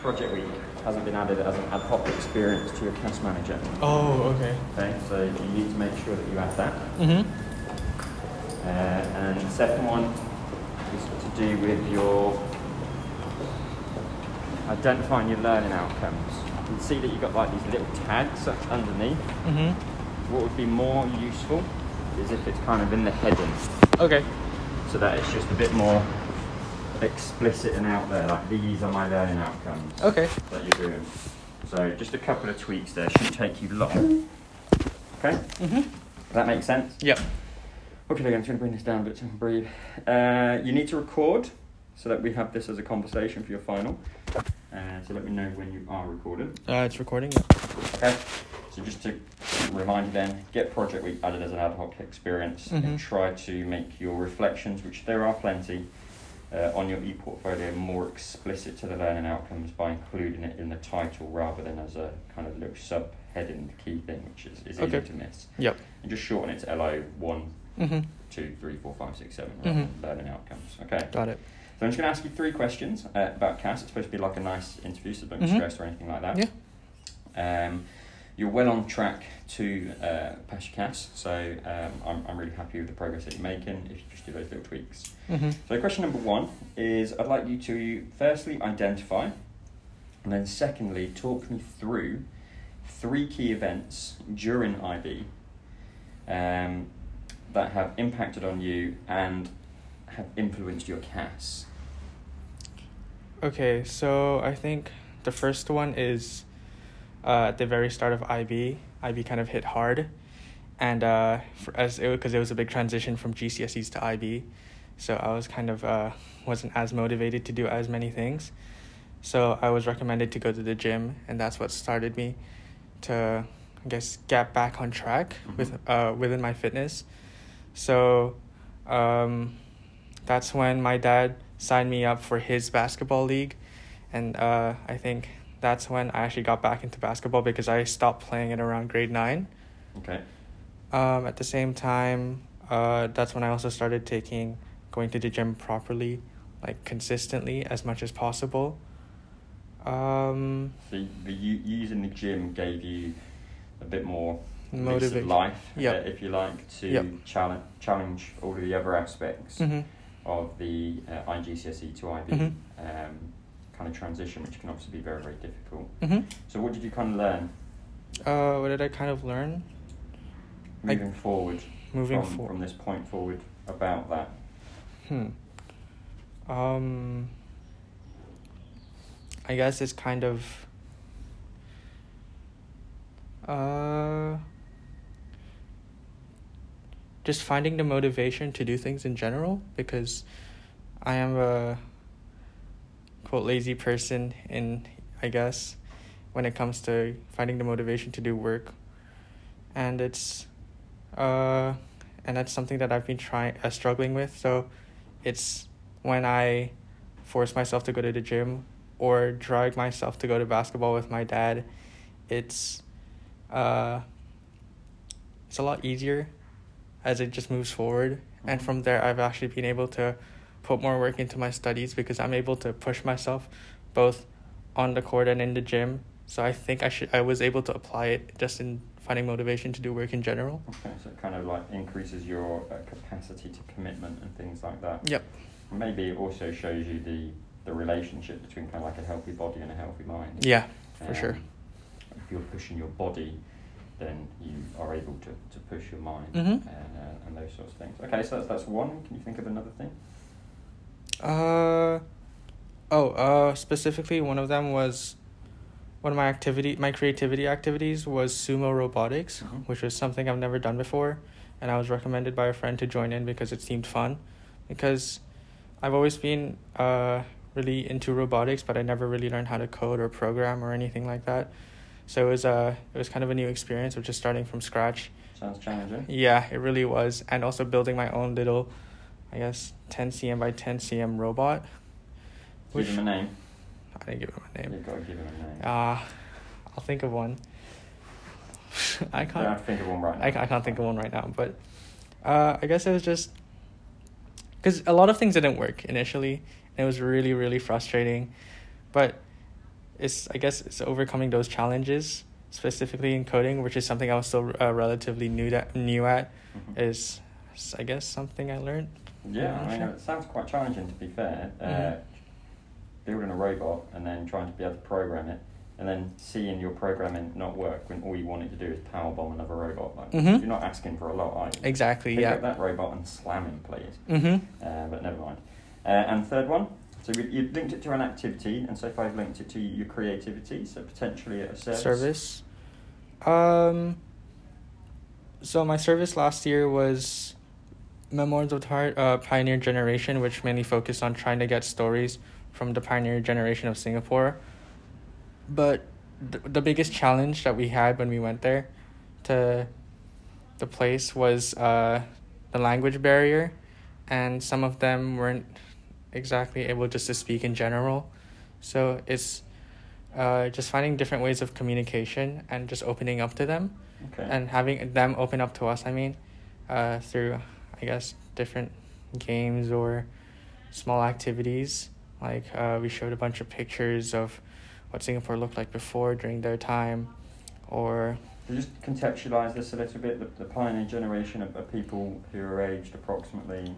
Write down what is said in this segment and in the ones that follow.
project week hasn't been added as an ad hoc experience to your CAS manager. Oh, okay. Okay, so you need to make sure that you add that. Mm-hmm. And the second one is to do with your identifying your learning outcomes. You can see that you've got like these little tags underneath. Mm-hmm. What would be more useful is if it's kind of in the heading, Okay. so that it's just a bit more explicit and out there, like these are my learning outcomes Okay. that you're doing. So just a couple of tweaks there, shouldn't take you long. Okay? Mm-hmm. Does that make sense? Yep. Okay, I'm just going to bring this down a bit so I can breathe. You need to record so that we have this as a conversation for your final. So let me know when you are recording. It's recording. Yeah. Okay? So just to remind you then, get Project Week added as an ad hoc experience and try to make your reflections, which there are plenty, on your e-portfolio more explicit to the learning outcomes by including it in the title rather than as a kind of little subheading, the key thing, which is easy to miss. Yep. And just shorten it to LO 1, 2, 3, 4, 5, 6, 7, rather than learning outcomes. Okay. Got it. So I'm just going to ask you 3 questions about CAS. It's supposed to be like a nice interview, so don't stress or anything like that. Yeah. You're well on track to pass your CAS, so I'm really happy with the progress that you're making if you just do those little tweaks. So question number 1 is I'd like you to firstly identify, and then secondly talk me through 3 key events during IB that have impacted on you and have influenced your CAS. Okay, so I think the first one is at the very start of IB. IB kind of hit hard, and because it was a big transition from GCSEs to IB, so I was kind of wasn't as motivated to do as many things. So I was recommended to go to the gym, and that's what started me to, I guess, get back on track with within my fitness. So that's when my dad signed me up for his basketball league, and I think that's when I actually got back into basketball because I stopped playing it around grade 9. Okay. At the same time, that's when I also started going to the gym properly, like consistently as much as possible. So using the gym gave you a bit more motivation, life, if you like, to challenge all of the other aspects of the IGCSE to IB kind of transition, which can obviously be very, very difficult. So what did you kind of learn? What did I kind of learn? Moving forward from this point forward about that. I guess it's kind of just finding the motivation to do things in general, because I am a quote lazy person I guess when it comes to finding the motivation to do work, and it's and that's something that I've been struggling with. So it's when I force myself to go to the gym or drag myself to go to basketball with my dad, it's a lot easier as it just moves forward. And from there, I've actually been able to put more work into my studies because I'm able to push myself both on the court and in the gym. So I think I was able to apply it just in finding motivation to do work in general. Okay, so it kind of like increases your capacity to commitment and things like that. Yep. Maybe it also shows you the relationship between kind of like a healthy body and a healthy mind. Yeah, for sure. If you're pushing your body, then you are able to push your mind and those sorts of things. Okay, so that's one. Can you think of another thing? Specifically one of them was one of my creativity activities was sumo robotics, which was something I've never done before, and I was recommended by a friend to join in because it seemed fun, because I've always been really into robotics, but I never really learned how to code or program or anything like that. So it was kind of a new experience of just starting from scratch. Sounds challenging. Yeah, it really was. And also building my own little, I guess, 10 cm by 10 cm robot. Give him a name. I didn't give him a name. You've got to give him a name. I'll think of one. I can't. You don't have to think of one right now. I can't think of one right now, but I guess it was just because a lot of things didn't work initially, and it was really, really frustrating. But I guess it's overcoming those challenges, specifically in coding, which is something I was still relatively new at. Mm-hmm. Is I guess something I learned. Yeah, I mean, it sounds quite challenging, to be fair. Building a robot and then trying to be able to program it, and then seeing your programming not work when all you want it to do is powerbomb another robot. Like, you're not asking for a lot, are you? Exactly, Pick up that robot and slam him, please. But never mind. And third one, so you've linked it to an activity, and so far you've linked it to your creativity, so potentially a service. So my service last year was Memoirs of the Pioneer Generation, which mainly focused on trying to get stories from the pioneer generation of Singapore. But the biggest challenge that we had when we went there to the place was the language barrier, and some of them weren't exactly able just to speak in general. So it's just finding different ways of communication and just opening up to them. Okay. And having them open up to us, through, I guess, different games or small activities. Like, we showed a bunch of pictures of what Singapore looked like before, during their time, or... So just contextualise this a little bit, the pioneer generation of people who are aged approximately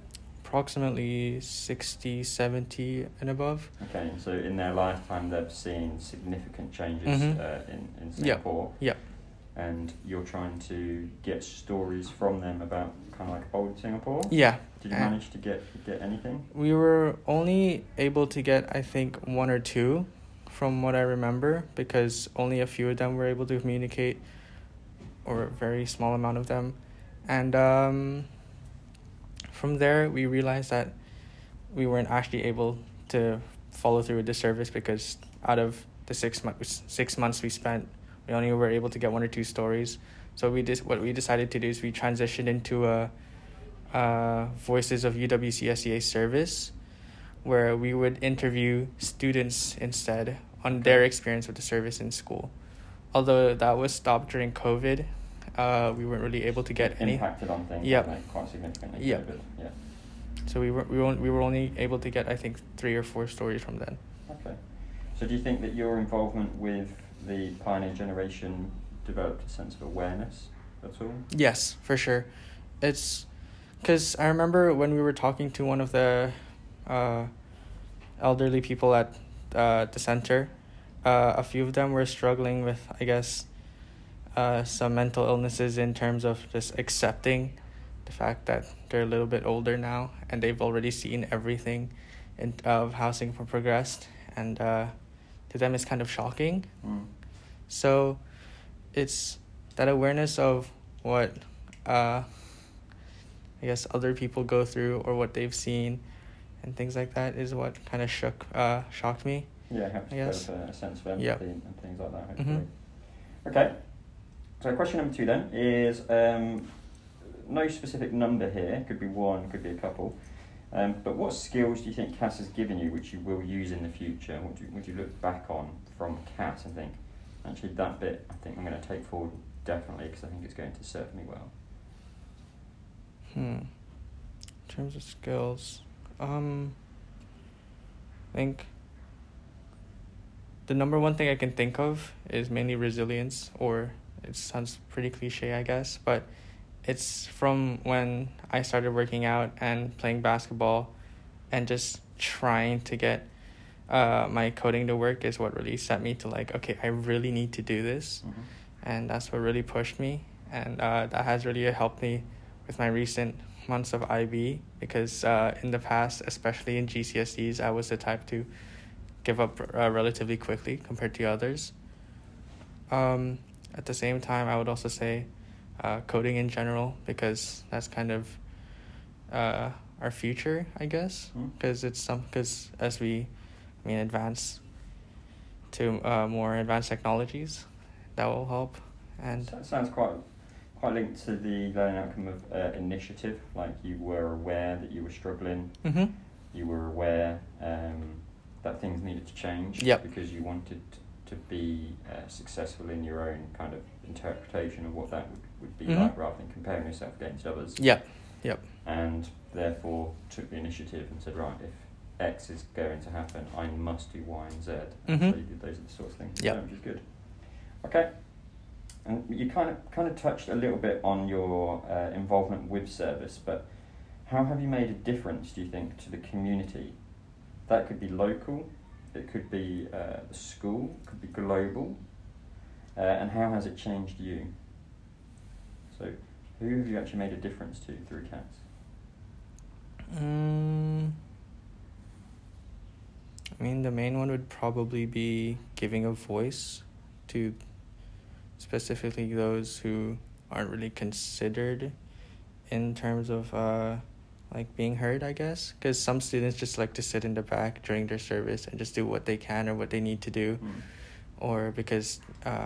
60, 70 and above. Okay, so in their lifetime they've seen significant changes in Singapore. Yep. And you're trying to get stories from them about kind of like old Singapore? Yeah. Did you manage to get anything? We were only able to get, I think, one or two from what I remember, because only a few of them were able to communicate, or a very small amount of them. And from there, we realized that we weren't actually able to follow through with the service, because out of the 6 months we spent, we only were able to get one or two stories. So what we decided to do is we transitioned into a Voices of UWCSEA service, where we would interview students instead on their experience with the service in school. Although that was stopped during COVID, we weren't really able to get any... Impacted on things quite significantly. Yep. COVID. Yeah. So we were only able to get, I think, 3 or 4 stories from then. Okay. So do you think that your involvement with the pioneer generation developed a sense of awareness at all? Yes, for sure. It's because I remember when we were talking to one of the elderly people at the center, a few of them were struggling with, I guess, some mental illnesses in terms of just accepting the fact that they're a little bit older now and they've already seen everything of how Singapore progressed, and to them it's kind of shocking. So it's that awareness of what I guess other people go through or what they've seen and things like that is what kind of shocked me. Yeah, helps develop a sense of empathy and things like that, hopefully. Mm-hmm. Okay. So question number 2 then is, no specific number here, could be 1, could be a couple, but what skills do you think CAS has given you which you will use in the future? Would you look back on from CAS and think, actually that bit I think I'm going to take forward definitely because I think it's going to serve me well? In terms of skills, I think the number one thing I can think of is mainly resilience, or it sounds pretty cliche, I guess, but it's from when I started working out and playing basketball and just trying to get my coding to work is what really set me to like, okay, I really need to do this. Mm-hmm. And that's what really pushed me. And that has really helped me with my recent months of IB, because in the past, especially in GCSEs, I was the type to give up relatively quickly compared to others. At the same time, I would also say coding in general, because that's kind of our future, I guess, because as we advance to more advanced technologies, that will help. And that sounds quite linked to the learning outcome of initiative. Like, you were aware that you were struggling. Mm-hmm. You were aware that things needed to change. Yep. Because you wanted to be successful in your own kind of interpretation of what that would be like, rather than comparing yourself against others. Yep. And therefore took the initiative and said, right, X is going to happen, I must do Y and Z. Mhm. So those are the sorts of things, Yep. which is good. Okay. And you kind of touched a little bit on your involvement with service, but how have you made a difference, do you think, to the community? That could be local, it could be the school, it could be global, and how has it changed you? So, who have you actually made a difference to through CATS? I mean, the main one would probably be giving a voice to specifically those who aren't really considered in terms of like being heard, I guess, because some students just like to sit in the back during their service and just do what they can or what they need to do, or because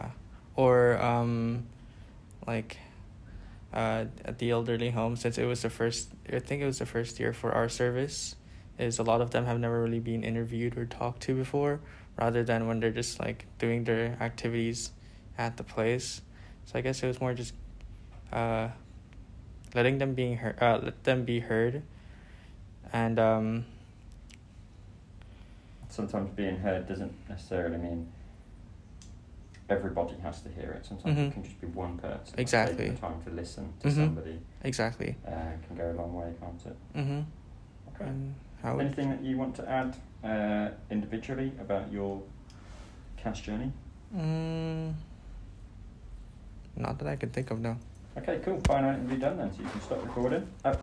like at the elderly home, since it was the first, I think it was the first year for our service, is a lot of them have never really been interviewed or talked to before, rather than when they're just like doing their activities at the place. So I guess it was more just letting them let them be heard, and sometimes being heard doesn't necessarily mean everybody has to hear it. Sometimes it can just be one person. Exactly. Taking the time to listen to somebody. Exactly. Can go a long way, can't it? Mm-hmm. Okay. Anything that you want to add individually about your CAS journey? Not that I can think of, no. Okay, cool. Final interview done then, so you can stop recording.